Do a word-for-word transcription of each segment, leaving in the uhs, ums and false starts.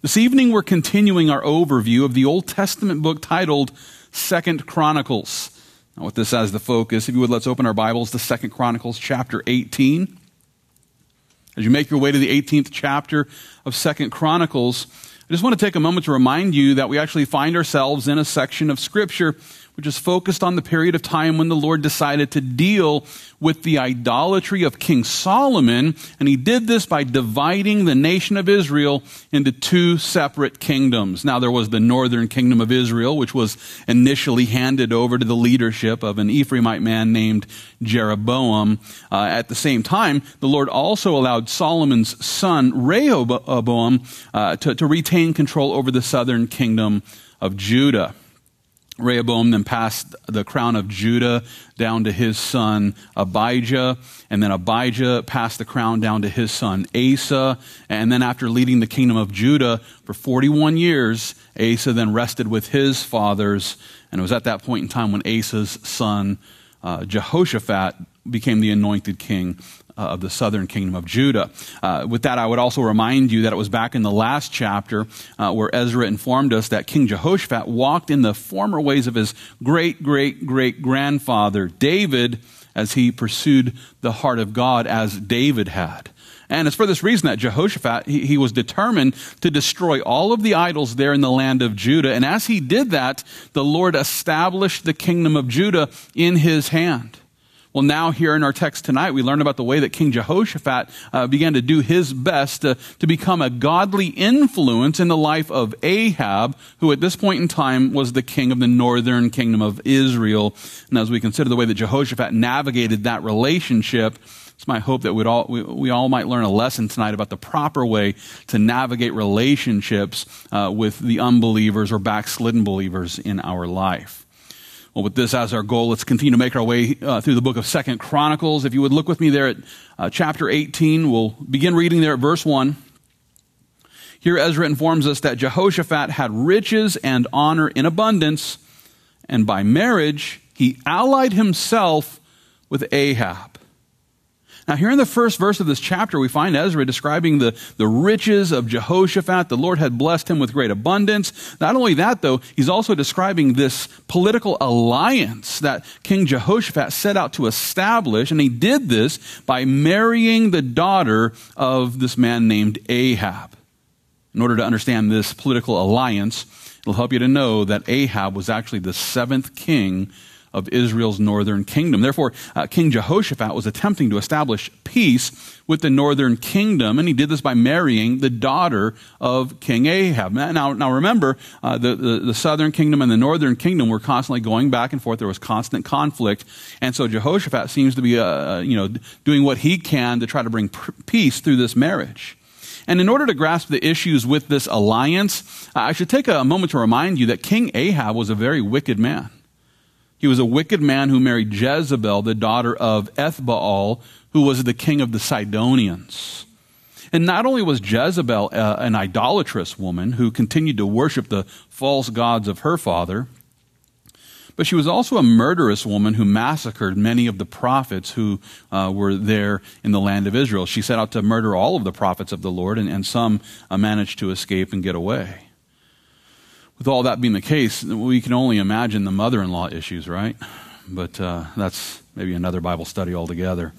This evening we're continuing our overview of the Old Testament book titled Second Chronicles. Now with this as the focus, if you would, let's open our Bibles to Second Chronicles chapter eighteen. As you make your way to the eighteenth chapter of Second Chronicles, I just want to take a moment to remind you that we actually find ourselves in a section of Scripture which is focused on the period of time when the Lord decided to deal with the idolatry of King Solomon, and he did this by dividing the nation of Israel into two separate kingdoms. Now, there was the northern kingdom of Israel, which was initially handed over to the leadership of an Ephraimite man named Jeroboam. Uh, at the same time, the Lord also allowed Solomon's son, Rehoboam, uh, to, to retain control over the southern kingdom of Judah. Rehoboam then passed the crown of Judah down to his son Abijah, and then Abijah passed the crown down to his son Asa, and then after leading the kingdom of Judah for forty-one years, Asa then rested with his fathers, and it was at that point in time when Asa's son uh, Jehoshaphat became the anointed king Uh, of the southern kingdom of Judah. Uh, with that, I would also remind you that it was back in the last chapter uh, where Ezra informed us that King Jehoshaphat walked in the former ways of his great, great, great grandfather David as he pursued the heart of God as David had. And it's for this reason that Jehoshaphat, he, he was determined to destroy all of the idols there in the land of Judah. And as he did that, the Lord established the kingdom of Judah in his hand. Well, now here in our text tonight, we learn about the way that King Jehoshaphat uh, began to do his best to, to become a godly influence in the life of Ahab, who at this point in time was the king of the northern kingdom of Israel. And as we consider the way that Jehoshaphat navigated that relationship, it's my hope that we'd all, we, we all might learn a lesson tonight about the proper way to navigate relationships uh, with the unbelievers or backslidden believers in our life. Well, with this as our goal, let's continue to make our way uh, through the book of Second Chronicles. If you would look with me there at uh, chapter eighteen, we'll begin reading there at verse one. Here Ezra informs us that Jehoshaphat had riches and honor in abundance, and by marriage he allied himself with Ahab. Now, here in the first verse of this chapter, we find Ezra describing the, the riches of Jehoshaphat. The Lord had blessed him with great abundance. Not only that, though, he's also describing this political alliance that King Jehoshaphat set out to establish, and he did this by marrying the daughter of this man named Ahab. In order to understand this political alliance, it'll help you to know that Ahab was actually the seventh king of Israel's northern kingdom. Therefore, uh, King Jehoshaphat was attempting to establish peace with the northern kingdom, and he did this by marrying the daughter of King Ahab. Now, now remember, uh, the, the, the southern kingdom and the northern kingdom were constantly going back and forth. There was constant conflict, and so Jehoshaphat seems to be, uh, you know, doing what he can to try to bring pr- peace through this marriage. And in order to grasp the issues with this alliance, uh, I should take a moment to remind you that King Ahab was a very wicked man. He was a wicked man who married Jezebel, the daughter of Ethbaal, who was the king of the Sidonians. And not only was Jezebel uh, an idolatrous woman who continued to worship the false gods of her father, but she was also a murderous woman who massacred many of the prophets who uh, were there in the land of Israel. She set out to murder all of the prophets of the Lord, and, and some uh, managed to escape and get away. With all that being the case, we can only imagine the mother-in-law issues, right? But uh, that's maybe another Bible study altogether.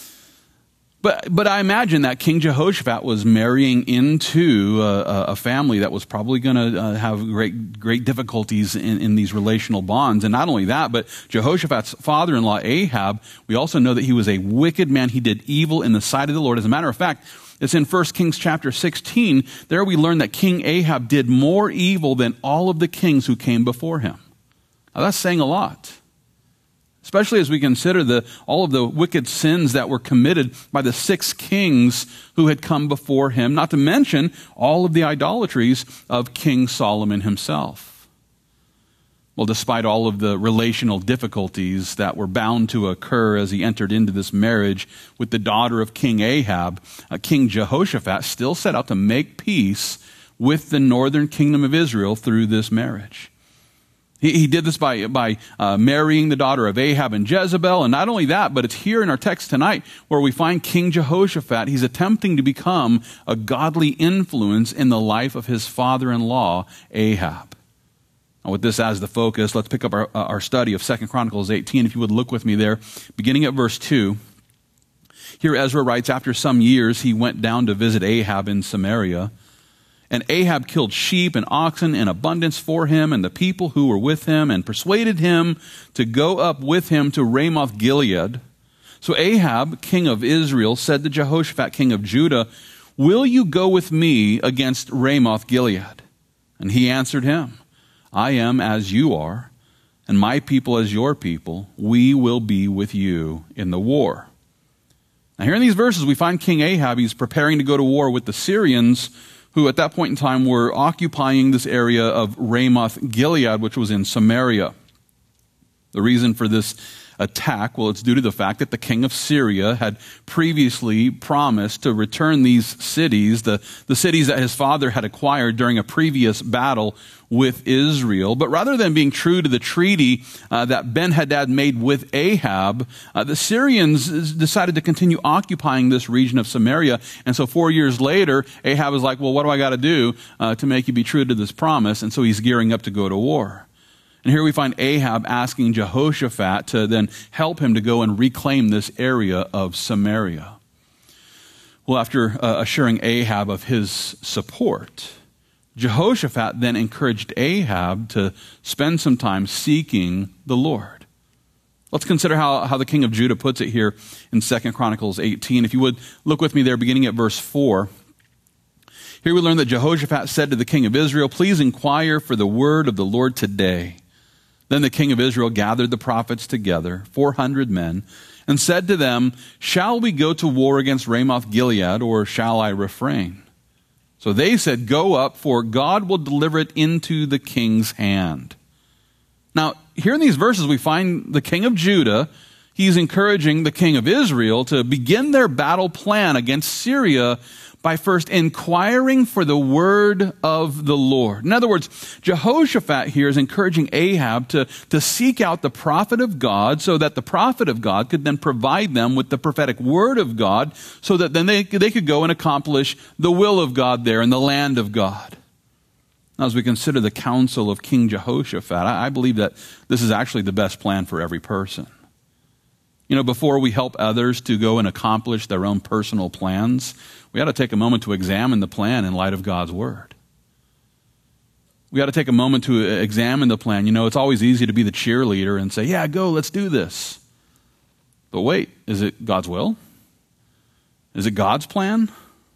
But but I imagine that King Jehoshaphat was marrying into a, a family that was probably going to uh, have great great difficulties in, in these relational bonds. And not only that, but Jehoshaphat's father-in-law Ahab, we also know that he was a wicked man. He did evil in the sight of the Lord. As a matter of fact, it's in First Kings chapter sixteen. There we learn that King Ahab did more evil than all of the kings who came before him. Now that's saying a lot, especially as we consider the, all of the wicked sins that were committed by the six kings who had come before him, not to mention all of the idolatries of King Solomon himself. Well, despite all of the relational difficulties that were bound to occur as he entered into this marriage with the daughter of King Ahab, uh, King Jehoshaphat still set out to make peace with the northern kingdom of Israel through this marriage. He, he did this by, by uh, marrying the daughter of Ahab and Jezebel. And not only that, but it's here in our text tonight where we find King Jehoshaphat. He's attempting to become a godly influence in the life of his father-in-law, Ahab. Now, with this as the focus, let's pick up our, uh, our study of Second Chronicles eighteen. If you would look with me there, beginning at verse two. Here Ezra writes, after some years, he went down to visit Ahab in Samaria. And Ahab killed sheep and oxen in abundance for him and the people who were with him, and persuaded him to go up with him to Ramoth Gilead. So Ahab, king of Israel, said to Jehoshaphat, king of Judah, will you go with me against Ramoth Gilead? And he answered him, I am as you are, and my people as your people. We will be with you in the war. Now here in these verses, we find King Ahab. He's preparing to go to war with the Syrians, who at that point in time were occupying this area of Ramoth Gilead, which was in Samaria. The reason for this attack, well, it's due to the fact that the king of Syria had previously promised to return these cities, the, the cities that his father had acquired during a previous battle with Israel. But rather than being true to the treaty uh, that Ben-Hadad made with Ahab, uh, the Syrians decided to continue occupying this region of Samaria. And so four years later, Ahab was like, well, what do I got to do uh, to make you be true to this promise? And so he's gearing up to go to war. And here we find Ahab asking Jehoshaphat to then help him to go and reclaim this area of Samaria. Well, after uh, assuring Ahab of his support, Jehoshaphat then encouraged Ahab to spend some time seeking the Lord. Let's consider how, how the king of Judah puts it here in Second Chronicles eighteen. If you would look with me there, beginning at verse four. Here we learn that Jehoshaphat said to the king of Israel, please inquire for the word of the Lord today. Then the king of Israel gathered the prophets together, four hundred men, and said to them, shall we go to war against Ramoth Gilead, or shall I refrain? So they said, go up, for God will deliver it into the king's hand. Now, here in these verses, we find the king of Judah. He's encouraging the king of Israel to begin their battle plan against Syria by first inquiring for the word of the Lord. In other words, Jehoshaphat here is encouraging Ahab to, to seek out the prophet of God so that the prophet of God could then provide them with the prophetic word of God so that then they, they could go and accomplish the will of God there in the land of God. Now, as we consider the counsel of King Jehoshaphat, I, I believe that this is actually the best plan for every person. You know, before we help others to go and accomplish their own personal plans, we ought to take a moment to examine the plan in light of God's word. We ought to take a moment to examine the plan. You know, it's always easy to be the cheerleader and say, yeah, go, let's do this. But wait, is it God's will? Is it God's plan?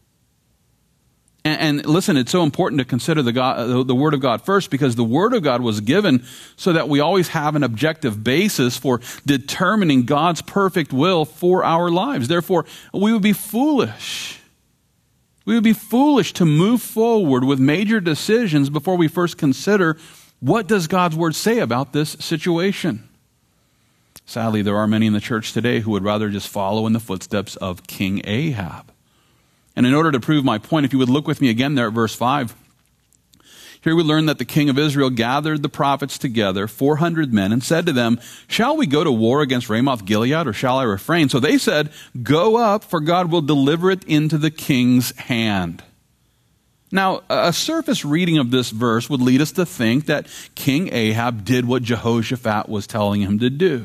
And, and listen, it's so important to consider the, God, the Word of God first, because the Word of God was given so that we always have an objective basis for determining God's perfect will for our lives. Therefore, we would be foolish. We would be foolish to move forward with major decisions before we first consider, what does God's Word say about this situation? Sadly, there are many in the church today who would rather just follow in the footsteps of King Ahab. And in order to prove my point, if you would look with me again there at verse five, here we learn that the king of Israel gathered the prophets together, four hundred men, and said to them, shall we go to war against Ramoth Gilead, or shall I refrain? So they said, go up, for God will deliver it into the king's hand. Now, a surface reading of this verse would lead us to think that King Ahab did what Jehoshaphat was telling him to do.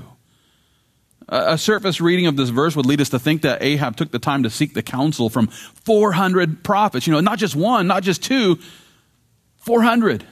A surface reading of this verse would lead us to think that Ahab took the time to seek the counsel from four hundred prophets. You know, not just one, not just two, four hundred.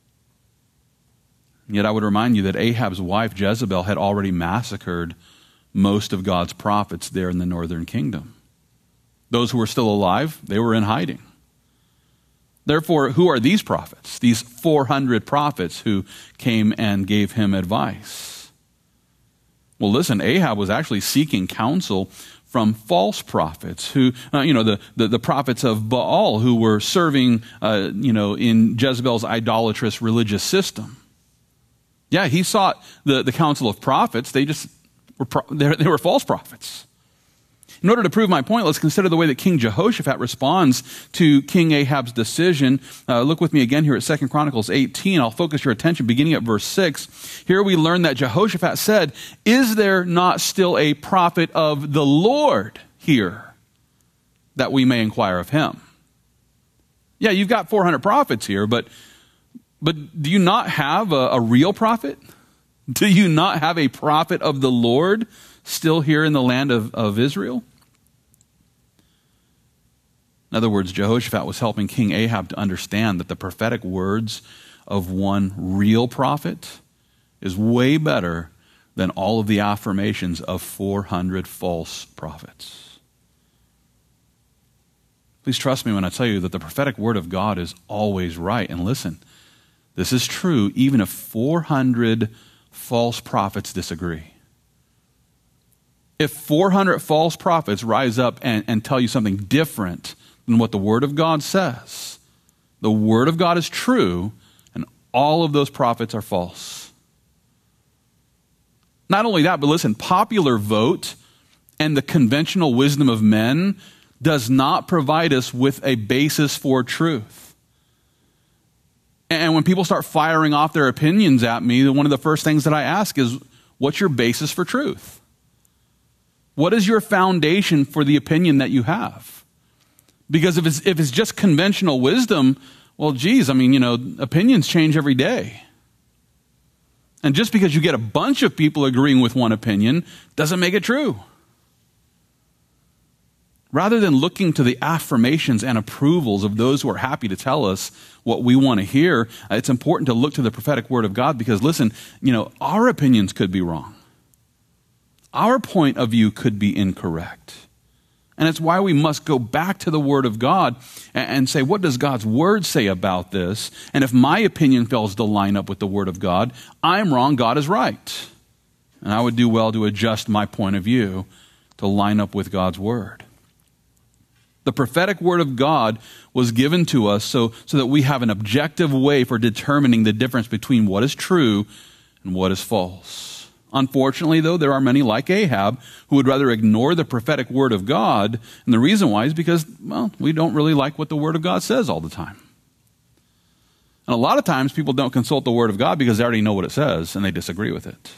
Yet I would remind you that Ahab's wife Jezebel had already massacred most of God's prophets there in the northern kingdom. Those who were still alive, they were in hiding. Therefore, who are these prophets? These four hundred prophets who came and gave him advice. Well, listen, Ahab was actually seeking counsel from false prophets who, uh, you know, the, the, the prophets of Baal who were serving, uh, you know, in Jezebel's idolatrous religious system. Yeah, he sought the, the counsel of prophets. They just were, pro- they were false prophets. In order to prove my point, let's consider the way that King Jehoshaphat responds to King Ahab's decision. Uh, look with me again here at Second Chronicles eighteen. I'll focus your attention beginning at verse six. Here we learn that Jehoshaphat said, "Is there not still a prophet of the Lord here, that we may inquire of him?" Yeah, you've got four hundred prophets here, but but do you not have a, a real prophet? Do you not have a prophet of the Lord still here in the land of, of Israel? In other words, Jehoshaphat was helping King Ahab to understand that the prophetic words of one real prophet is way better than all of the affirmations of four hundred false prophets. Please trust me when I tell you that the prophetic word of God is always right. And listen, this is true even if four hundred false prophets disagree. If four hundred false prophets rise up and, and tell you something different than what the Word of God says, the Word of God is true, and all of those prophets are false. Not only that, but listen, popular vote and the conventional wisdom of men does not provide us with a basis for truth. And when people start firing off their opinions at me, one of the first things that I ask is, what's your basis for truth? What is your foundation for the opinion that you have? Because if it's, if it's just conventional wisdom, well, geez, I mean, you know, opinions change every day. And just because you get a bunch of people agreeing with one opinion doesn't make it true. Rather than looking to the affirmations and approvals of those who are happy to tell us what we want to hear, it's important to look to the prophetic word of God because, listen, you know, our opinions could be wrong. Our point of view could be incorrect. And it's why we must go back to the Word of God and, and say, what does God's Word say about this? And if my opinion fails to line up with the Word of God, I'm wrong, God is right. And I would do well to adjust my point of view to line up with God's Word. The prophetic word of God was given to us so, so that we have an objective way for determining the difference between what is true and what is false. Unfortunately, though, there are many like Ahab who would rather ignore the prophetic word of God. And the reason why is because, well, we don't really like what the word of God says all the time. And a lot of times people don't consult the word of God because they already know what it says and they disagree with it.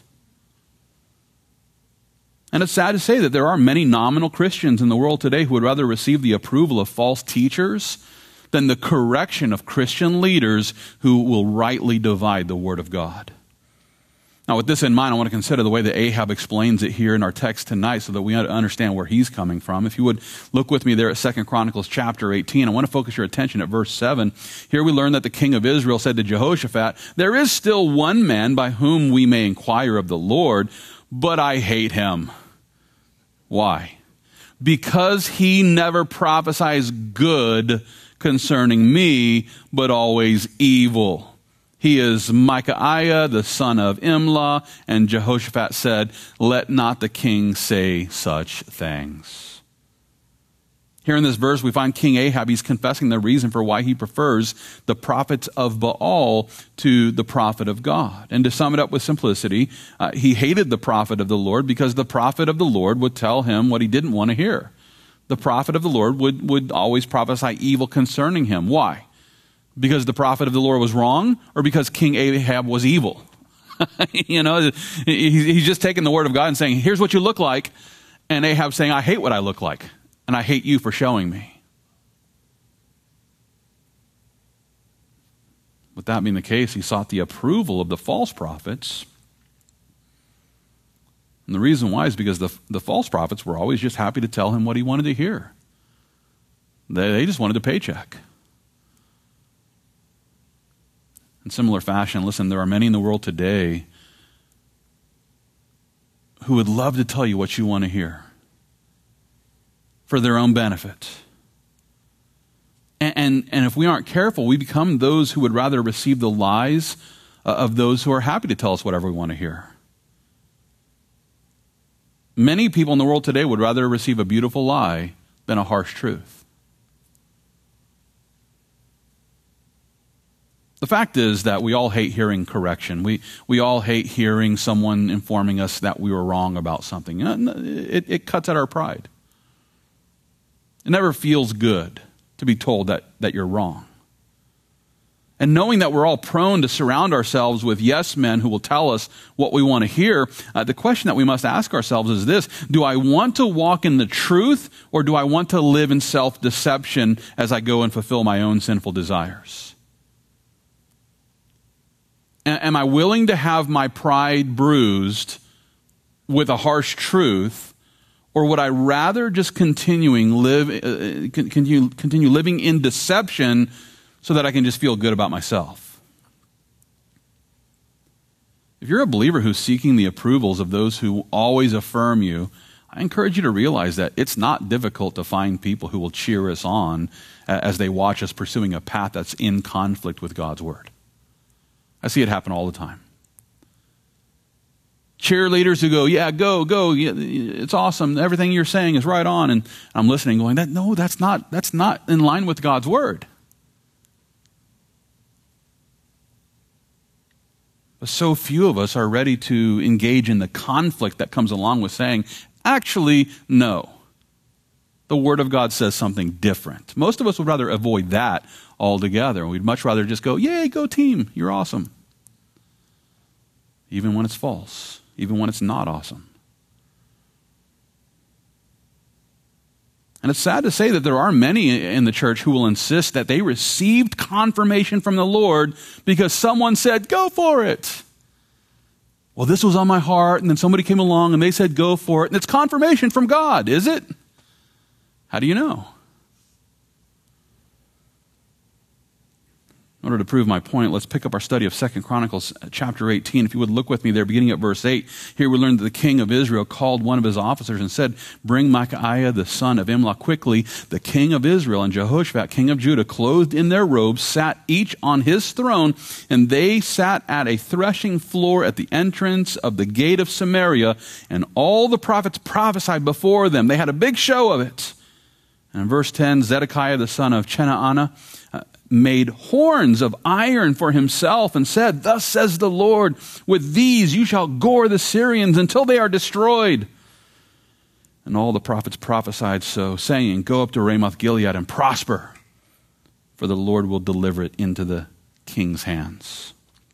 And it's sad to say that there are many nominal Christians in the world today who would rather receive the approval of false teachers than the correction of Christian leaders who will rightly divide the word of God. Now, with this in mind, I want to consider the way that Ahab explains it here in our text tonight so that we understand where he's coming from. If you would look with me there at Second Chronicles chapter eighteen, I want to focus your attention at verse seven. Here we learn that the king of Israel said to Jehoshaphat, "There is still one man by whom we may inquire of the Lord, but I hate him." Why? Because he never prophesies good concerning me, but always evil. He is Micaiah, the son of Imlah, and Jehoshaphat said, "Let not the king say such things." Here in this verse, we find King Ahab, he's confessing the reason for why he prefers the prophets of Baal to the prophet of God. And to sum it up with simplicity, uh, he hated the prophet of the Lord because the prophet of the Lord would tell him what he didn't want to hear. The prophet of the Lord would, would always prophesy evil concerning him. Why? Because the prophet of the Lord was wrong, or because King Ahab was evil? You know, he's just taking the word of God and saying, here's what you look like. And Ahab saying, I hate what I look like. And I hate you for showing me. With that being the case, he sought the approval of the false prophets. And the reason why is because the, the false prophets were always just happy to tell him what he wanted to hear. They, they just wanted a paycheck. In similar fashion, listen, there are many in the world today who would love to tell you what you want to hear for their own benefit. And, and, and if we aren't careful, we become those who would rather receive the lies of those who are happy to tell us whatever we want to hear. Many people in the world today would rather receive a beautiful lie than a harsh truth. The fact is that we all hate hearing correction. We, we all hate hearing someone informing us that we were wrong about something. It, it cuts at our pride. It never feels good to be told that, that you're wrong. And knowing that we're all prone to surround ourselves with yes men who will tell us what we want to hear, uh, the question that we must ask ourselves is this: do I want to walk in the truth, or do I want to live in self-deception as I go and fulfill my own sinful desires? A- am I willing to have my pride bruised with a harsh truth, or would I rather just continuing live, uh, continue, continue living in deception so that I can just feel good about myself? If you're a believer who's seeking the approvals of those who always affirm you, I encourage you to realize that it's not difficult to find people who will cheer us on as they watch us pursuing a path that's in conflict with God's word. I see it happen all the time. Cheerleaders who go, yeah, go, go, yeah, it's awesome, everything you're saying is right on, and I'm listening going, that no, that's not, that's not in line with God's word. But so few of us are ready to engage in the conflict that comes along with saying, actually, no. The Word of God says something different. Most of us would rather avoid that altogether. We'd much rather just go, yay, go team, you're awesome. Even when it's false, even when it's not awesome. And it's sad to say that there are many in the church who will insist that they received confirmation from the Lord because someone said, go for it. Well, this was on my heart, and then somebody came along and they said, go for it. And it's confirmation from God, is it? How do you know? In order to prove my point, let's pick up our study of Second Chronicles chapter eighteen. If you would look with me there, beginning at verse eight. Here we learn that the king of Israel called one of his officers and said, bring Micaiah the son of Imlah quickly. The king of Israel and Jehoshaphat, king of Judah, clothed in their robes, sat each on his throne, and they sat at a threshing floor at the entrance of the gate of Samaria, and all the prophets prophesied before them. They had a big show of it. And in verse ten, Zedekiah the son of Chenaanah made horns of iron for himself and said, thus says the Lord, with these you shall gore the Syrians until they are destroyed. And all the prophets prophesied so, saying, go up to Ramoth Gilead and prosper, for the Lord will deliver it into the king's hands.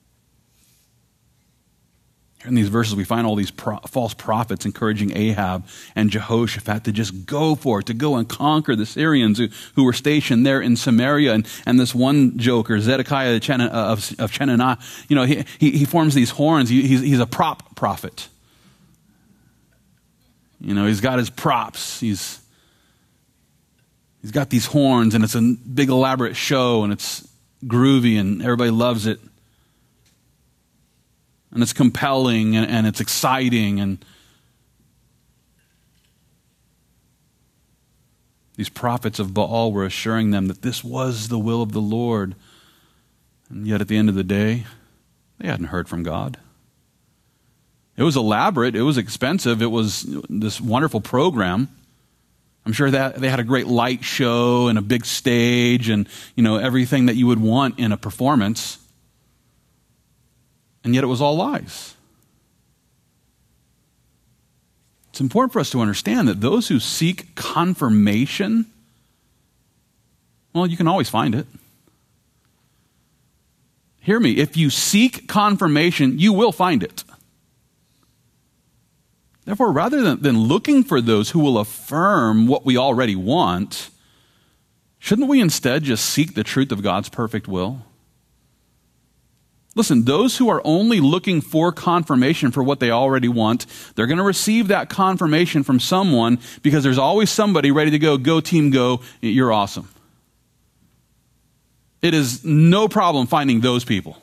In these verses, we find all these pro- false prophets encouraging Ahab and Jehoshaphat to just go for it, to go and conquer the Syrians who, who were stationed there in Samaria. And, and this one joker, Zedekiah of, of Chenaanah, you know, he, he, he forms these horns. He, he's, he's a prop prophet. You know, he's got his props. He's, he's got these horns, and it's a big elaborate show, and it's groovy, and everybody loves it. And it's compelling, and, and it's exciting, and these prophets of Baal were assuring them that this was the will of the Lord. And yet at the end of the day, they hadn't heard from God. It was elaborate, it was expensive, it was this wonderful program. I'm sure that they had a great light show and a big stage and, you know, everything that you would want in a performance. And yet it was all lies. It's important for us to understand that those who seek confirmation, well, you can always find it. Hear me, if you seek confirmation, you will find it. Therefore, rather than, than looking for those who will affirm what we already want, shouldn't we instead just seek the truth of God's perfect will? Listen, those who are only looking for confirmation for what they already want, they're going to receive that confirmation from someone because there's always somebody ready to go, go team, go, you're awesome. It is no problem finding those people.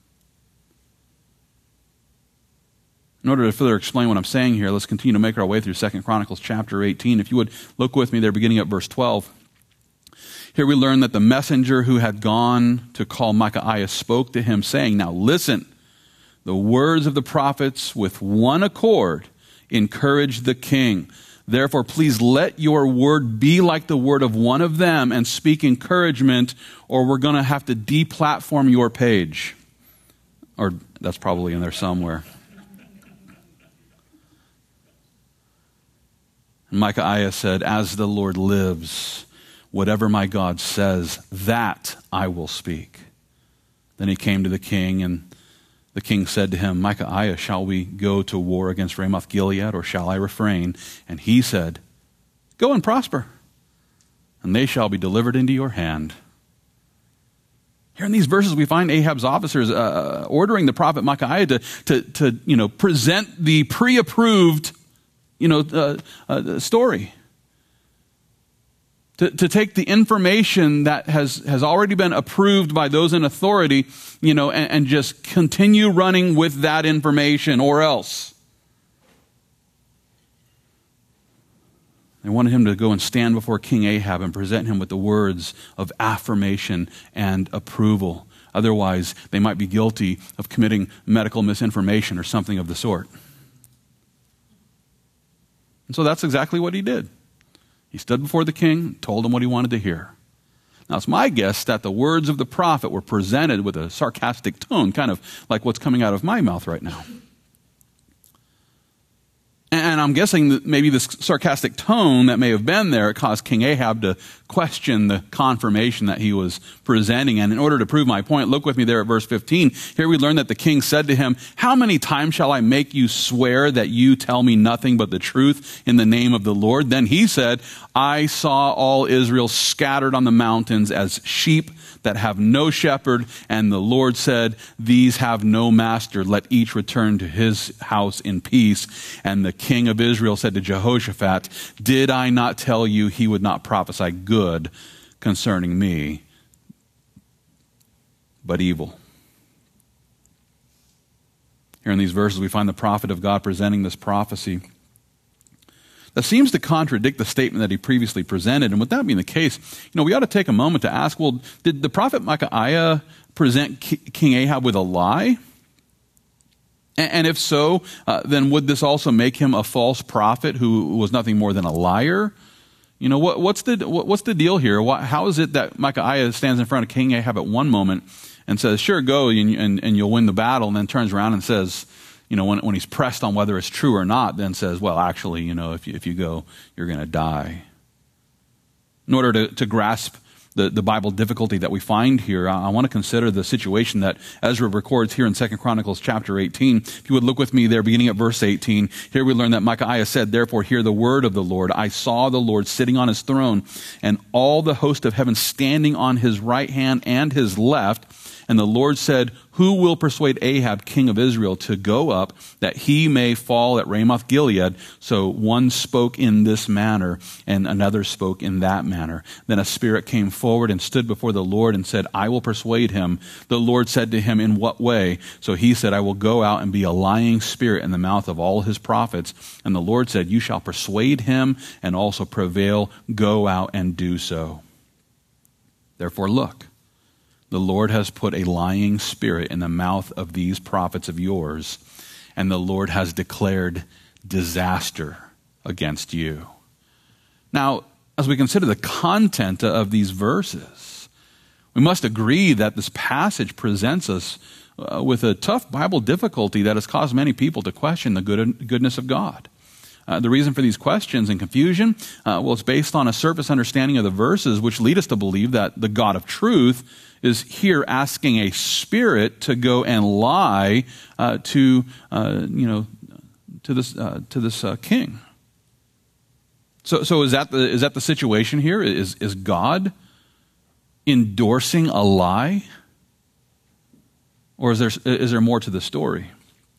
In order to further explain what I'm saying here, let's continue to make our way through Second Chronicles chapter eighteen. If you would look with me there beginning at verse twelve. Here we learn that the messenger who had gone to call Micaiah spoke to him, saying, now listen, the words of the prophets with one accord encourage the king. Therefore, please let your word be like the word of one of them and speak encouragement, or we're going to have to deplatform your page. Or that's probably in there somewhere. And Micaiah said, as the Lord lives, whatever my God says, that I will speak. Then he came to the king, and the king said to him, Micaiah, shall we go to war against Ramoth Gilead, or shall I refrain? And he said, go and prosper, and they shall be delivered into your hand. Here in these verses, we find Ahab's officers uh, ordering the prophet Micaiah to, to, to, you know, present the pre-approved, you know, uh, uh, story. To, to take the information that has, has already been approved by those in authority, you know, and, and just continue running with that information, or else. They wanted him to go and stand before King Ahab and present him with the words of affirmation and approval. Otherwise, they might be guilty of committing medical misinformation or something of the sort. And so that's exactly what he did. He stood before the king, told him what he wanted to hear. Now, it's my guess that the words of the prophet were presented with a sarcastic tone, kind of like what's coming out of my mouth right now. And I'm guessing that maybe this sarcastic tone that may have been there caused King Ahab to question the confirmation that he was presenting. And in order to prove my point, look with me there at verse fifteen. Here we learn that the king said to him, how many times shall I make you swear that you tell me nothing but the truth in the name of the Lord? Then he said, I saw all Israel scattered on the mountains as sheep that have no shepherd. And the Lord said, these have no master. Let each return to his house in peace. And the king of Israel said to Jehoshaphat, did I not tell you he would not prophesy good concerning me, but evil? Here in these verses, we find the prophet of God presenting this prophecy that seems to contradict the statement that he previously presented. And with that being the case, you know, we ought to take a moment to ask, well, did the prophet Micaiah present King Ahab with a lie? And if so, uh, then would this also make him a false prophet who was nothing more than a liar? You know, what, what's the what, what's the deal here? What, how is it that Micaiah stands in front of King Ahab at one moment and says, sure, go and, and, and you'll win the battle, and then turns around and says, you know, when, when he's pressed on whether it's true or not, then says, well, actually, you know, if you, if you go, you're going to die. In order to, to grasp the, the Bible difficulty that we find here, I, I want to consider the situation that Ezra records here in Second Chronicles chapter eighteen. If you would look with me there, beginning at verse eighteen, here we learn that Micaiah said, therefore hear the word of the Lord. I saw the Lord sitting on his throne, and all the host of heaven standing on his right hand and his left. And the Lord said, who will persuade Ahab, king of Israel, to go up, that he may fall at Ramoth Gilead? So one spoke in this manner, and another spoke in that manner. Then a spirit came forward and stood before the Lord and said, I will persuade him. The Lord said to him, in what way? So he said, I will go out and be a lying spirit in the mouth of all his prophets. And the Lord said, you shall persuade him and also prevail. Go out and do so. Therefore look, the Lord has put a lying spirit in the mouth of these prophets of yours, and the Lord has declared disaster against you. Now, as we consider the content of these verses, we must agree that this passage presents us uh, with a tough Bible difficulty that has caused many people to question the good, goodness of God. Uh, the reason for these questions and confusion, uh, well, it's based on a surface understanding of the verses, which lead us to believe that the God of truth is here asking a spirit to go and lie uh, to, uh, you know, to this uh, to this uh, king. So, so is that the is that the situation here? Is is God endorsing a lie, or is there is there more to the story?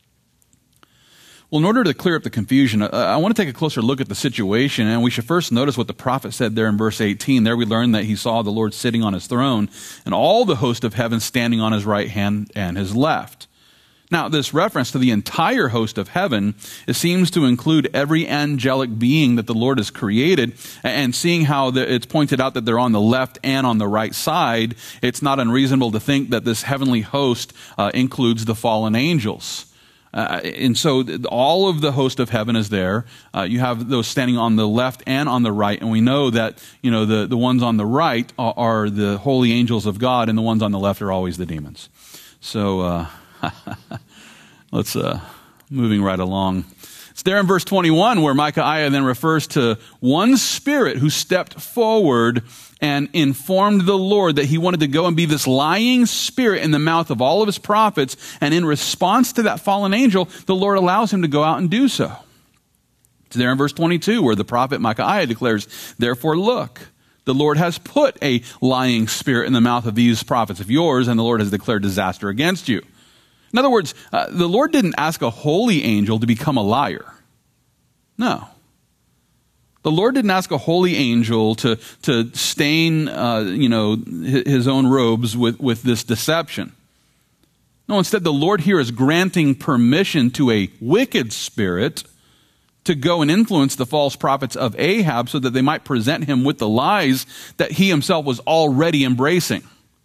Well, in order to clear up the confusion, uh, I want to take a closer look at the situation, and we should first notice what the prophet said there in verse eighteen. There we learn that he saw the Lord sitting on his throne, and all the host of heaven standing on his right hand and his left. Now, this reference to the entire host of heaven, it seems to include every angelic being that the Lord has created, and seeing how the, it's pointed out that they're on the left and on the right side, it's not unreasonable to think that this heavenly host uh, includes the fallen angels. Uh, and so all of the host of heaven is there. Uh, you have those standing on the left and on the right. And we know that, you know, the, the ones on the right are, are the holy angels of God, and the ones on the left are always the demons. So uh, let's, uh, moving right along. It's there in verse twenty-one where Micaiah then refers to one spirit who stepped forward and informed the Lord that he wanted to go and be this lying spirit in the mouth of all of his prophets. And in response to that fallen angel, the Lord allows him to go out and do so. It's there in verse twenty-two where the prophet Micaiah declares, therefore look, the Lord has put a lying spirit in the mouth of these prophets of yours, and the Lord has declared disaster against you. In other words, uh, the Lord didn't ask a holy angel to become a liar. No. The Lord didn't ask a holy angel to, to stain, uh, you know, his own robes with, with this deception. No, instead the Lord here is granting permission to a wicked spirit to go and influence the false prophets of Ahab so that they might present him with the lies that he himself was already embracing.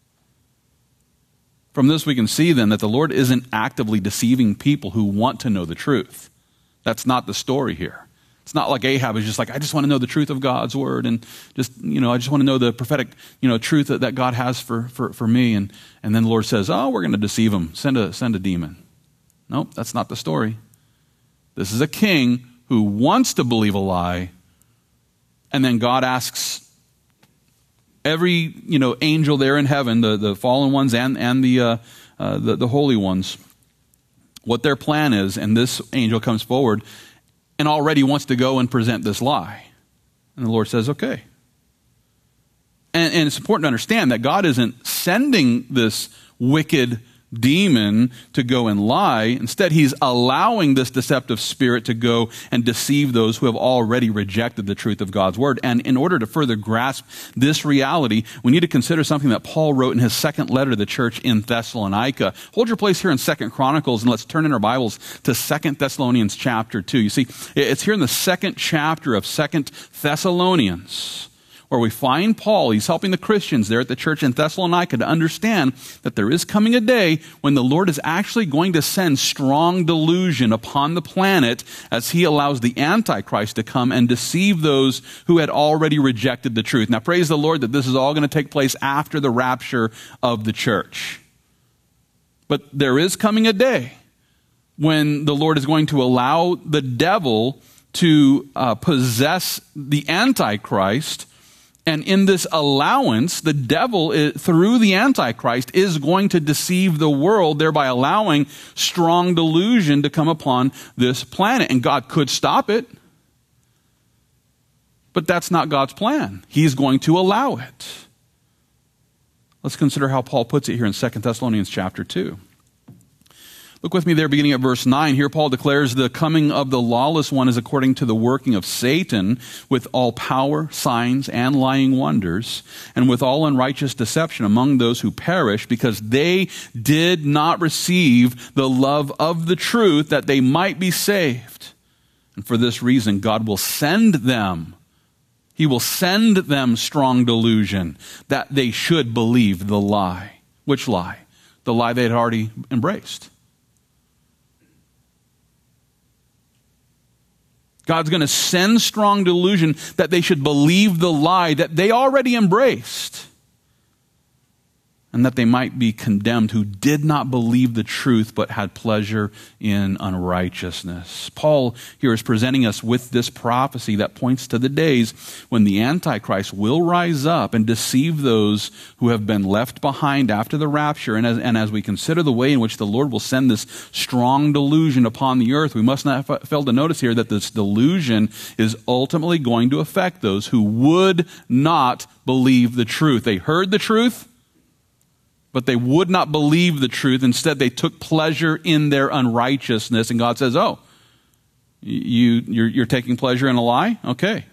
From this we can see then that the Lord isn't actively deceiving people who want to know the truth. That's not the story here. It's not like Ahab is just like, I just want to know the truth of God's word, and just, you know, I just want to know the prophetic, you know, truth that, that God has for, for, for me. And, and then the Lord says, oh, we're going to deceive him. Send a, send a demon. Nope, that's not the story. This is a king who wants to believe a lie, and then God asks every, you know, angel there in heaven, the, the fallen ones and, and the, uh, uh, the, the holy ones, what their plan is, and this angel comes forward and already wants to go and present this lie. And the Lord says, okay. And, and it's important to understand that God isn't sending this wicked demon to go and lie. Instead, he's allowing this deceptive spirit to go and deceive those who have already rejected the truth of God's word. And in order to further grasp this reality, we need to consider something that Paul wrote in his second letter to the church in Thessalonica. Hold your place here in Second Chronicles, and let's turn in our Bibles to Second Thessalonians chapter two. You see, it's here in the second chapter of Second Thessalonians where we find Paul. He's helping the Christians there at the church in Thessalonica to understand that there is coming a day when the Lord is actually going to send strong delusion upon the planet as he allows the Antichrist to come and deceive those who had already rejected the truth. Now, praise the Lord that this is all going to take place after the rapture of the church. But there is coming a day when the Lord is going to allow the devil to uh, possess the Antichrist. And in this allowance, the devil, is, through the Antichrist, is going to deceive the world, thereby allowing strong delusion to come upon this planet. And God could stop it, but that's not God's plan. He's going to allow it. Let's consider how Paul puts it here in Second Thessalonians chapter two. Look with me there, beginning at verse nine. Here Paul declares the coming of the lawless one is according to the working of Satan, with all power, signs, and lying wonders, and with all unrighteous deception among those who perish, because they did not receive the love of the truth that they might be saved. And for this reason, God will send them, He will send them strong delusion that they should believe the lie. Which lie? The lie they had already embraced. God's going to send strong delusion that they should believe the lie that they already embraced, and that they might be condemned who did not believe the truth but had pleasure in unrighteousness. Paul here is presenting us with this prophecy that points to the days when the Antichrist will rise up and deceive those who have been left behind after the rapture. And as, and as we consider the way in which the Lord will send this strong delusion upon the earth, we must not fail to notice here that this delusion is ultimately going to affect those who would not believe the truth. They heard the truth, but they would not believe the truth. Instead, they took pleasure in their unrighteousness. And God says, oh, you, you're, you're taking pleasure in a lie? Okay.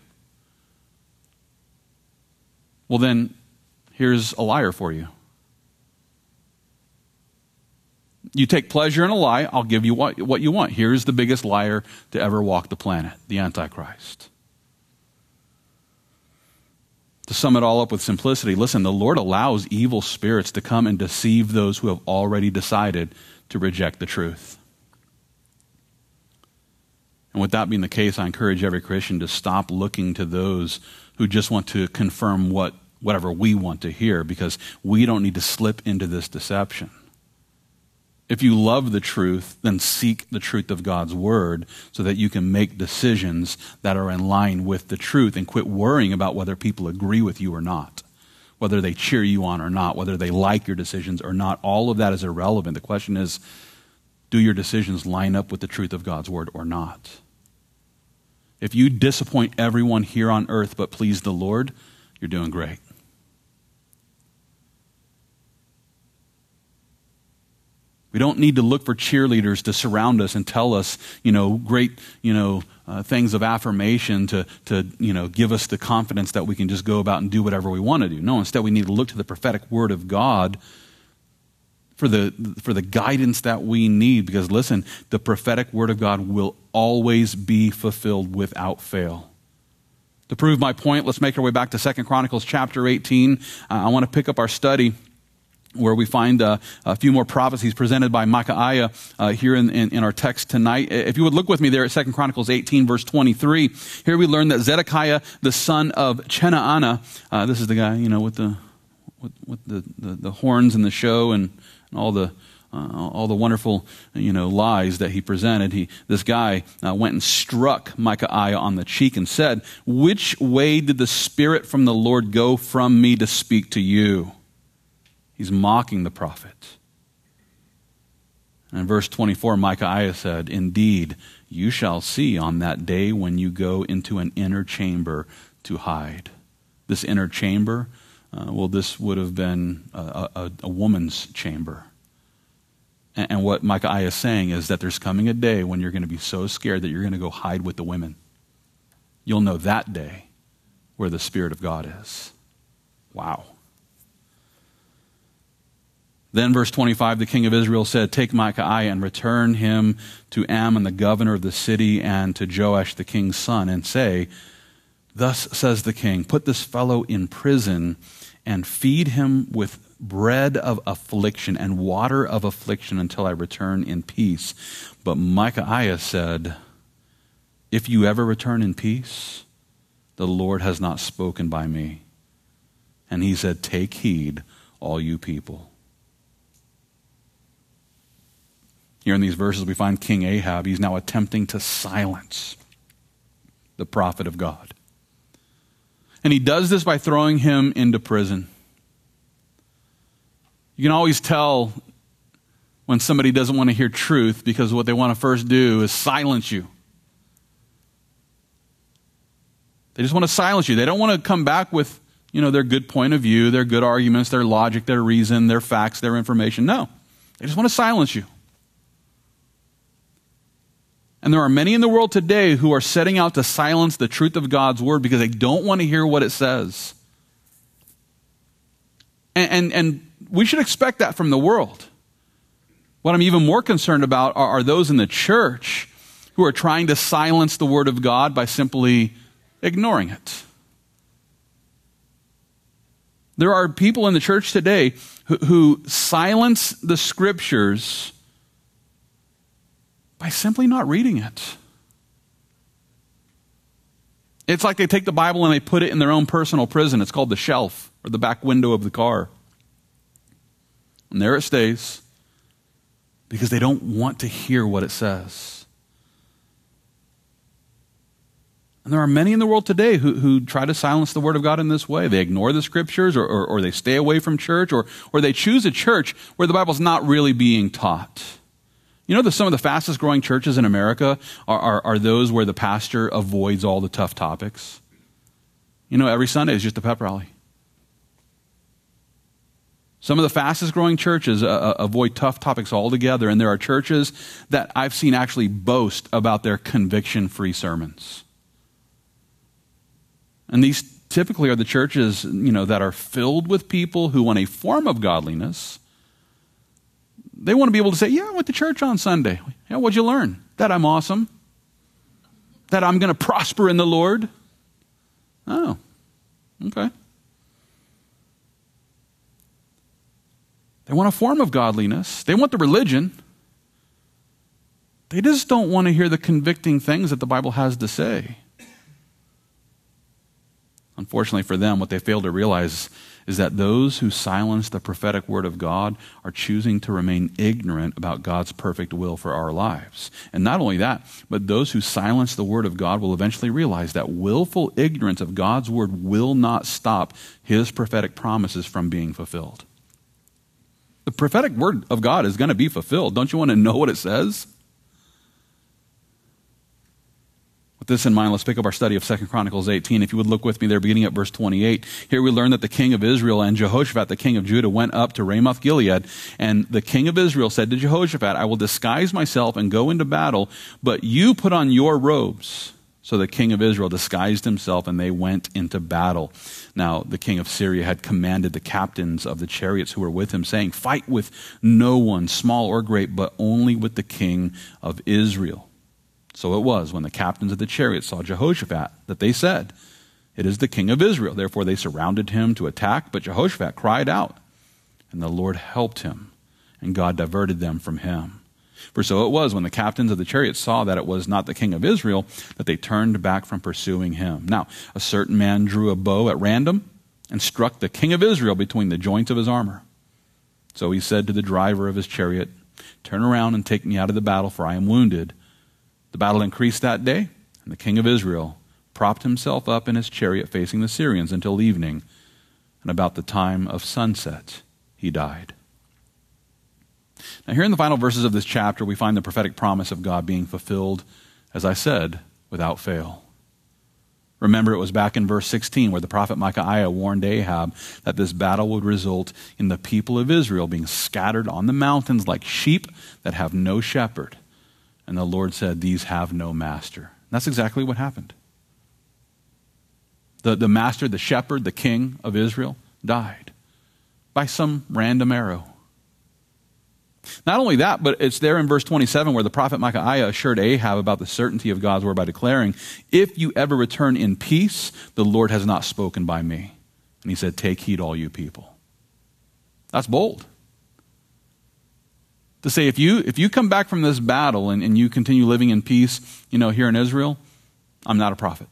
Well, then, here's a liar for you. You take pleasure in a lie, I'll give you what, what you want. Here's the biggest liar to ever walk the planet, the Antichrist. To sum it all up with simplicity, listen, the Lord allows evil spirits to come and deceive those who have already decided to reject the truth. And with that being the case, I encourage every Christian to stop looking to those who just want to confirm what whatever we want to hear, because we don't need to slip into this deception. If you love the truth, then seek the truth of God's word so that you can make decisions that are in line with the truth and quit worrying about whether people agree with you or not, whether they cheer you on or not, whether they like your decisions or not. All of that is irrelevant. The question is, do your decisions line up with the truth of God's word or not? If you disappoint everyone here on earth but please the Lord, you're doing great. We don't need to look for cheerleaders to surround us and tell us, you know, great, you know, uh, things of affirmation to, to, you know, give us the confidence that we can just go about and do whatever we want to do. No, instead we need to look to the prophetic word of God for the, for the guidance that we need. Because listen, the prophetic word of God will always be fulfilled without fail. To prove my point, let's make our way back to Second Chronicles chapter eighteen. Uh, I want to pick up our study where we find uh, a few more prophecies presented by Micaiah uh, here in, in, in our text tonight. If you would look with me there at Second Chronicles eighteen, verse twenty-three, here we learn that Zedekiah, the son of Chenaanah, uh, this is the guy, you know, with the with, with the, the, the horns and the show and, and all the uh, all the wonderful, you know, lies that he presented. He, this guy uh, went and struck Micaiah on the cheek and said, "Which way did the Spirit from the Lord go from me to speak to you?" He's mocking the prophet. And in verse twenty-four, Micaiah said, "Indeed, you shall see on that day when you go into an inner chamber to hide." This inner chamber, uh, well, this would have been a, a, a woman's chamber. And, and what Micaiah is saying is that there's coming a day when you're going to be so scared that you're going to go hide with the women. You'll know that day where the Spirit of God is. Wow. Then verse twenty-five, the king of Israel said, "Take Micaiah and return him to Ammon, the governor of the city, and to Joash, the king's son, and say, 'Thus says the king, put this fellow in prison and feed him with bread of affliction and water of affliction until I return in peace.' But Micaiah said, 'If you ever return in peace, the Lord has not spoken by me.' And he said, 'Take heed, all you people.'" Here in these verses, we find King Ahab. He's now attempting to silence the prophet of God. And he does this by throwing him into prison. You can always tell when somebody doesn't want to hear truth because what they want to first do is silence you. They just want to silence you. They don't want to come back with, you know, their good point of view, their good arguments, their logic, their reason, their facts, their information. No, they just want to silence you. And there are many in the world today who are setting out to silence the truth of God's word because they don't want to hear what it says. And, and, and we should expect that from the world. What I'm even more concerned about are, are those in the church who are trying to silence the word of God by simply ignoring it. There are people in the church today who, who silence the scriptures by simply not reading it. It's like they take the Bible and they put it in their own personal prison. It's called the shelf or the back window of the car. And there it stays because they don't want to hear what it says. And there are many in the world today who, who try to silence the word of God in this way. They ignore the scriptures or, or, or they stay away from church or, or they choose a church where the Bible's not really being taught. You know that some of the fastest growing churches in America are, are, are those where the pastor avoids all the tough topics. You know, every Sunday is just a pep rally. Some of the fastest growing churches uh, avoid tough topics altogether, and there are churches that I've seen actually boast about their conviction-free sermons. And these typically are the churches, you know, that are filled with people who want a form of godliness. They want to be able to say, "Yeah, I went to church on Sunday. Yeah, what'd you learn?" "That I'm awesome. That I'm going to prosper in the Lord." Oh, okay. They want a form of godliness. They want the religion. They just don't want to hear the convicting things that the Bible has to say. Unfortunately for them, what they fail to realize is that those who silence the prophetic word of God are choosing to remain ignorant about God's perfect will for our lives. And not only that, but those who silence the word of God will eventually realize that willful ignorance of God's word will not stop his prophetic promises from being fulfilled. The prophetic word of God is going to be fulfilled. Don't you want to know what it says? With this in mind, let's pick up our study of Second Chronicles eighteen. If you would look with me there, beginning at verse twenty-eight. Here we learn that the king of Israel and Jehoshaphat, the king of Judah, went up to Ramoth Gilead. And the king of Israel said to Jehoshaphat, I will disguise myself and go into battle, but you put on your robes. So the king of Israel disguised himself, and they went into battle. Now, the king of Syria had commanded the captains of the chariots who were with him, saying, fight with no one, small or great, but only with the king of Israel. So it was, when the captains of the chariots saw Jehoshaphat, that they said, it is the king of Israel. Therefore they surrounded him to attack, but Jehoshaphat cried out, and the Lord helped him, and God diverted them from him. For so it was, when the captains of the chariots saw that it was not the king of Israel, that they turned back from pursuing him. Now, a certain man drew a bow at random and struck the king of Israel between the joints of his armor. So he said to the driver of his chariot, turn around and take me out of the battle, for I am wounded. The battle increased that day, and the king of Israel propped himself up in his chariot facing the Syrians until evening, and about the time of sunset he died. Now here in the final verses of this chapter, we find the prophetic promise of God being fulfilled, as I said, without fail. Remember, it was back in verse sixteen where the prophet Micaiah warned Ahab that this battle would result in the people of Israel being scattered on the mountains like sheep that have no shepherd. And the Lord said, these have no master. And that's exactly what happened. The, the master, the shepherd, the king of Israel died by some random arrow. Not only that, but it's there in verse twenty-seven where the prophet Micaiah assured Ahab about the certainty of God's word by declaring, if you ever return in peace, the Lord has not spoken by me. And he said, take heed, all you people. That's bold. To say, if you if you come back from this battle and, and you continue living in peace, you know, here in Israel, I'm not a prophet.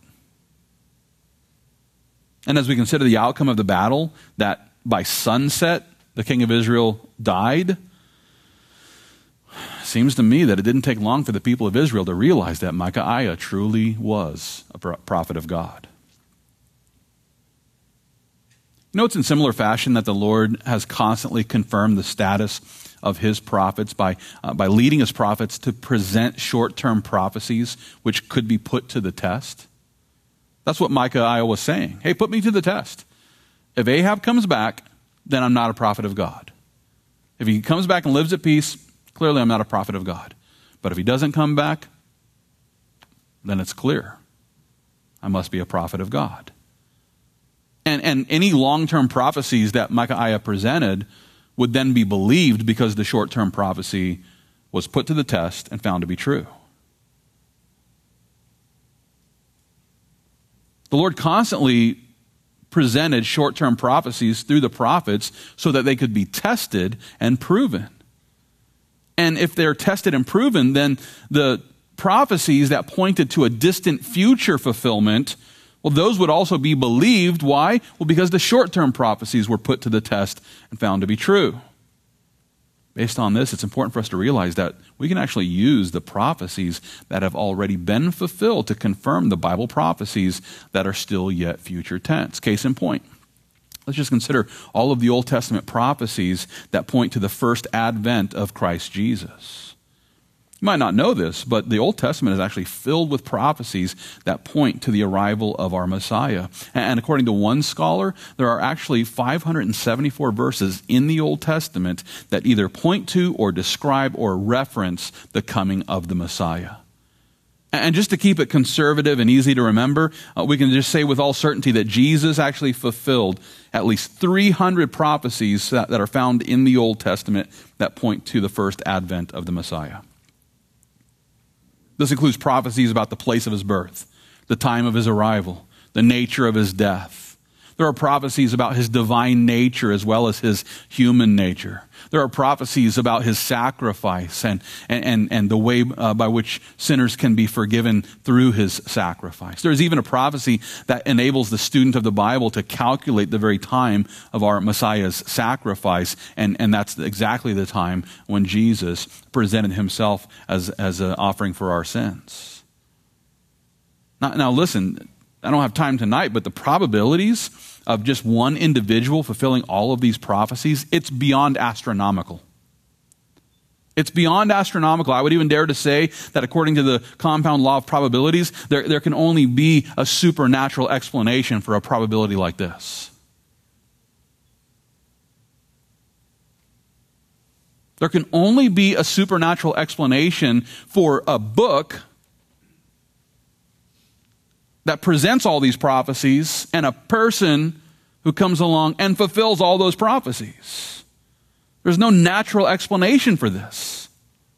And as we consider the outcome of the battle, that by sunset, the king of Israel died, seems to me that it didn't take long for the people of Israel to realize that Micaiah truly was a prophet of God. You know, it's in similar fashion that the Lord has constantly confirmed the status of his prophets by, uh, by leading his prophets to present short-term prophecies which could be put to the test. That's what Micaiah was saying. Hey, put me to the test. If Ahab comes back, then I'm not a prophet of God. If he comes back and lives at peace, clearly I'm not a prophet of God. But if he doesn't come back, then it's clear. I must be a prophet of God. And, and any long-term prophecies that Micaiah presented would then be believed because the short-term prophecy was put to the test and found to be true. The Lord constantly presented short-term prophecies through the prophets so that they could be tested and proven. And if they're tested and proven, then the prophecies that pointed to a distant future fulfillment, well, those would also be believed. Why? Well, because the short-term prophecies were put to the test and found to be true. Based on this, it's important for us to realize that we can actually use the prophecies that have already been fulfilled to confirm the Bible prophecies that are still yet future tense. Case in point, let's just consider all of the Old Testament prophecies that point to the first advent of Christ Jesus. You might not know this, but the Old Testament is actually filled with prophecies that point to the arrival of our Messiah. And according to one scholar, there are actually five hundred seventy-four verses in the Old Testament that either point to or describe or reference the coming of the Messiah. And just to keep it conservative and easy to remember, uh, we can just say with all certainty that Jesus actually fulfilled at least three hundred prophecies that, that are found in the Old Testament that point to the first advent of the Messiah. This includes prophecies about the place of his birth, the time of his arrival, the nature of his death, There are prophecies about his divine nature as well as his human nature. There are prophecies about his sacrifice and, and, and, and the way uh, by which sinners can be forgiven through his sacrifice. There's even a prophecy that enables the student of the Bible to calculate the very time of our Messiah's sacrifice, and, and that's exactly the time when Jesus presented himself as, as an offering for our sins. Now, now listen, I don't have time tonight, but the probabilities of just one individual fulfilling all of these prophecies, it's beyond astronomical. It's beyond astronomical. I would even dare to say that according to the compound law of probabilities, there, there can only be a supernatural explanation for a probability like this. There can only be a supernatural explanation for a book that presents all these prophecies and a person who comes along and fulfills all those prophecies. There's no natural explanation for this.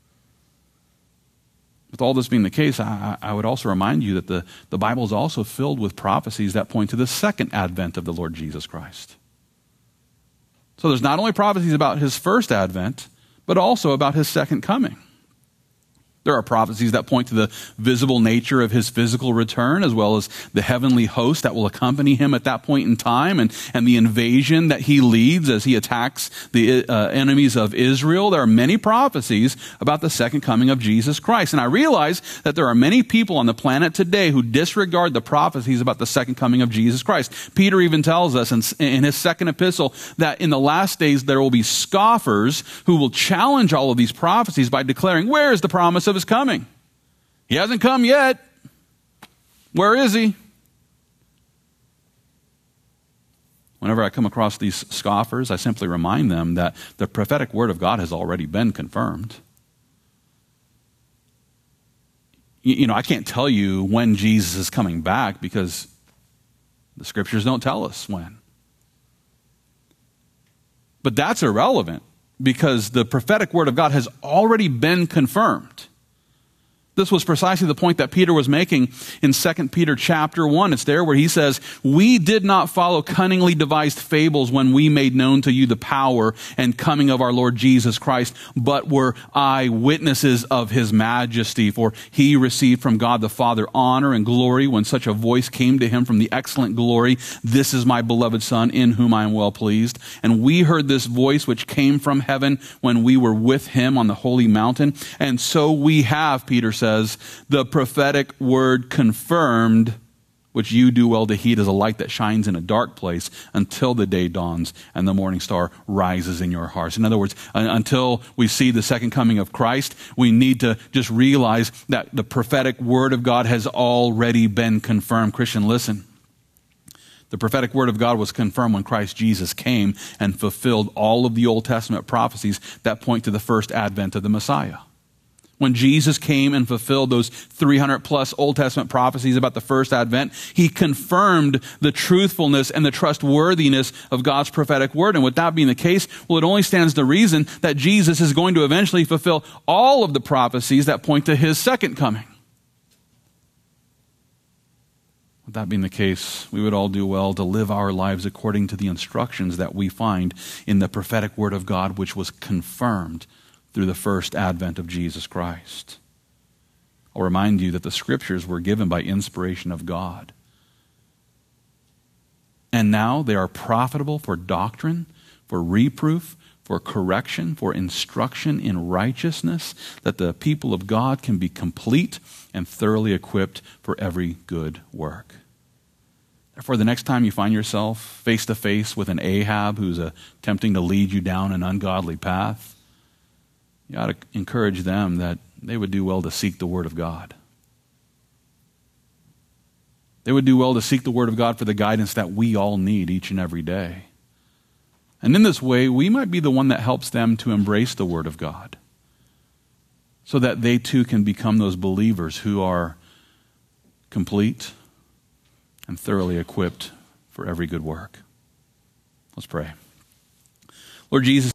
With all this being the case, I, I would also remind you that the, the Bible is also filled with prophecies that point to the second advent of the Lord Jesus Christ. So there's not only prophecies about his first advent, but also about his second coming. There are prophecies that point to the visible nature of his physical return, as well as the heavenly host that will accompany him at that point in time, and, and the invasion that he leads as he attacks the uh, enemies of Israel. There are many prophecies about the second coming of Jesus Christ. And I realize that there are many people on the planet today who disregard the prophecies about the second coming of Jesus Christ. Peter even tells us in, in his second epistle that in the last days there will be scoffers who will challenge all of these prophecies by declaring, where is the promise of his coming? He hasn't come yet. Where is he? Whenever I come across these scoffers, I simply remind them that the prophetic word of God has already been confirmed. You know, I can't tell you when Jesus is coming back because the scriptures don't tell us when. But that's irrelevant because the prophetic word of God has already been confirmed. This was precisely the point that Peter was making in Second Peter chapter one. It's there where he says, we did not follow cunningly devised fables when we made known to you the power and coming of our Lord Jesus Christ, but were eyewitnesses of his majesty. For he received from God the Father honor and glory when such a voice came to him from the excellent glory, this is my beloved Son in whom I am well pleased. And we heard this voice which came from heaven when we were with him on the holy mountain. And so we have, Peter says, the prophetic word confirmed, which you do well to heed as a light that shines in a dark place until the day dawns and the morning star rises in your hearts. In other words, until we see the second coming of Christ, we need to just realize that the prophetic word of God has already been confirmed. Christian, listen. The prophetic word of God was confirmed when Christ Jesus came and fulfilled all of the Old Testament prophecies that point to the first advent of the Messiah. When Jesus came and fulfilled those three hundred plus Old Testament prophecies about the first advent, he confirmed the truthfulness and the trustworthiness of God's prophetic word. And with that being the case, well, it only stands to reason that Jesus is going to eventually fulfill all of the prophecies that point to his second coming. With that being the case, we would all do well to live our lives according to the instructions that we find in the prophetic word of God, which was confirmed through the first advent of Jesus Christ. I'll remind you that the scriptures were given by inspiration of God. And now they are profitable for doctrine, for reproof, for correction, for instruction in righteousness, that the people of God can be complete and thoroughly equipped for every good work. Therefore, the next time you find yourself face to face with an Ahab who's attempting to lead you down an ungodly path, you ought to encourage them that they would do well to seek the Word of God. They would do well to seek the Word of God for the guidance that we all need each and every day. And in this way, we might be the one that helps them to embrace the Word of God so that they too can become those believers who are complete and thoroughly equipped for every good work. Let's pray. Lord Jesus,